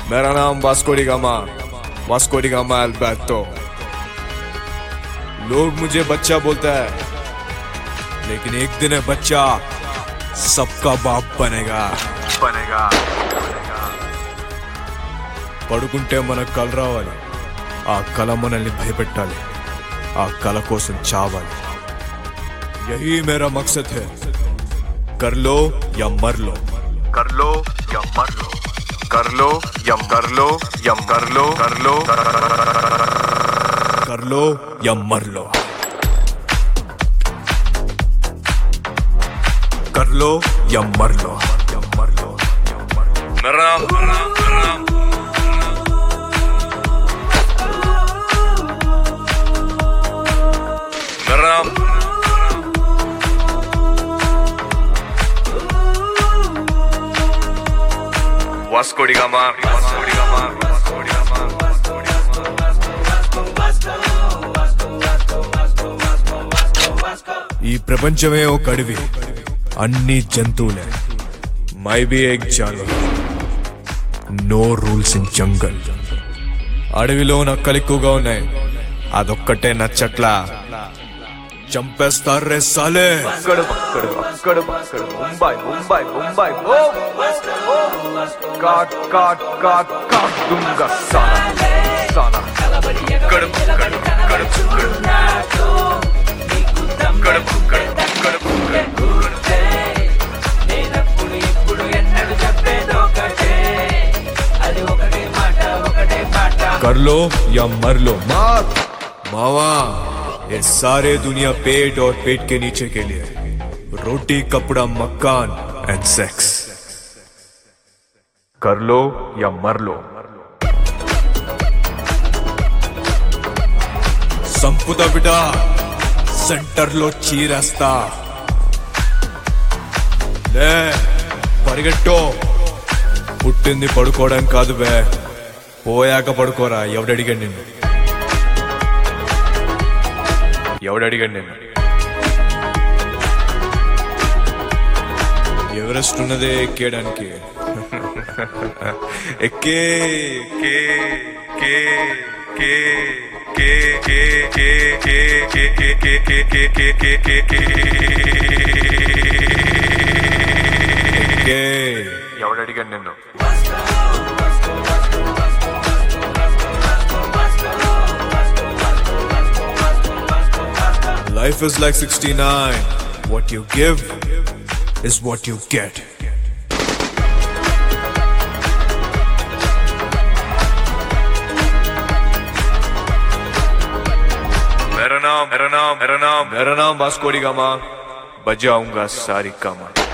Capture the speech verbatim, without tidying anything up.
मेरा नाम Vasco da Gama, Vasco da Gama Alberto. लोग मुझे बच्चा बोलता है, लेकिन एक दिन है बच्चा सबका बाप बनेगा बनेगा పడుకుంటే మన కల రావాలి, ఆ కల మనల్ని భయపెట్టాలి, ఆ కల కోసం చావాలి। यही मेरा मकसद है, कर लो या मर लो, कर लो या मर लो, कर लो या कर लो या कर लो कर लो कर लो या मर लो, कर लो या मर लो, मर लो। मेरा नाम मेरा नाम Vasco da Gama, Vasco da Gama, Vasco da Gama, Vasco da Gama. ఈ ప్రపంచమే ఒక అడవి, అన్ని జంతువులే, మై బి ఎక్ జానవర్, నో రూల్స్ ఇన్ జంగల్। అడవిలో నక్కలు ఎక్కువగా ఉన్నాయి, అదొక్కటే నచ్చట్లా, చంపేస్తారే సాలే। అక్కడ అక్కడ అక్కడ అక్కడ ముంబై ముంబై ముంబై కాట్ కాట్ కాట్ కాట్ దుంగా సానా సానా అక్కడ అక్కడ అక్కడ कर लो या मर लो। मार मावा, ये सारे दुनिया पेट और पेट के नीचे के लिए, रोटी कपड़ा मकान एंड सेक्स। कर लो या मर लो। संपुता बिटा सेंटर लो चीरस्ता ले పరిగెట్టో, పుట్టింది పడుకోవడానికి కాదు బే, పోయాక పడుకోరా। ఎవడడిగాడు నిన్ను, ఎవడడిగాడు నిన్ను? ఎవరెస్ట్ ఉన్నదే ఎక్కేయడానికి, ఎక్కే కే కే కే కే కే కే కే కే కే కే కే కే కే కే కే ఎవడడిగాడు నిన్ను? Life is like sixty-nine. What you give is what you get. मेरा नाम मेरा नाम मेरा नाम मेरा नाम वास्को डी गामा, बजाऊंगा सारी कामा।